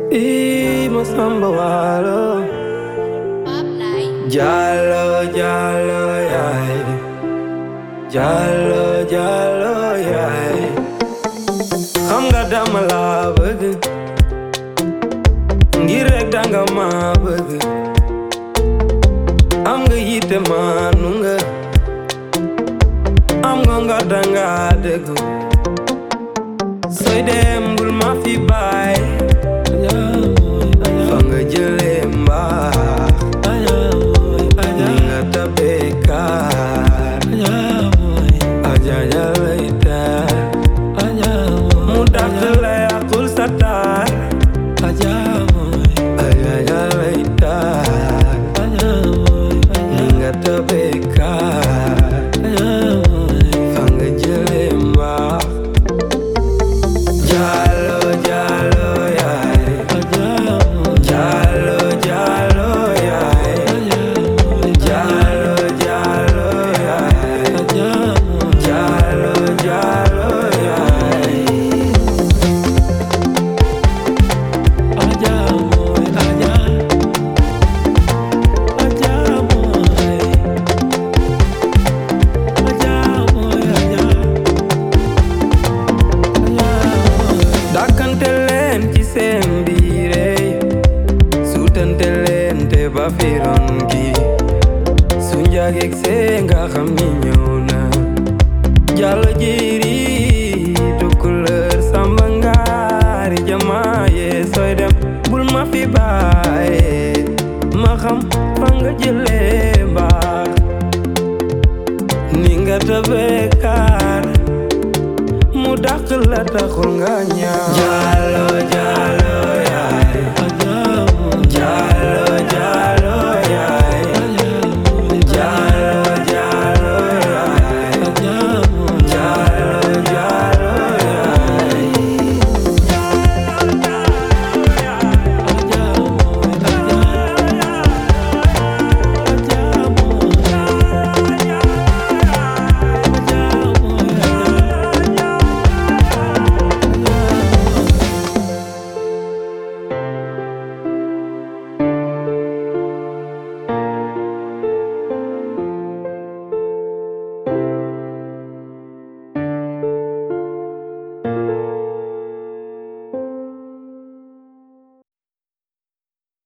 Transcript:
Masamba Walo Jalo Jalo yay Jalo Jalo yay Xam nga dama la bëgg ngir rek danga ma bëgg am nga yitte maanu nga am nga danga dëggu sooy dem bul ma fi baay fa nga jëlee mbaax ni nga tabee kaar ajaja lay taar mu dàq la yàqul sa taar ajaja lay taar ni nga tabee kaar fa nga jëlee mbaax Jalo Jalo yaay Jalo Jalo yaay Jalo Jalo yaay Jalo Jalo yaay Dakante leen ci seen biire suutante leen te ba firon gi su njaageeg see nga xam ni ñëw na Jalo jiri Tukulër Samba Ngaari Jamaaye sooy dem bul ma fi baaye ma xam fa nga jëlee mbaax ni nga tabee kaar mu dàq la taxul nga ñaaw Jalo Jalo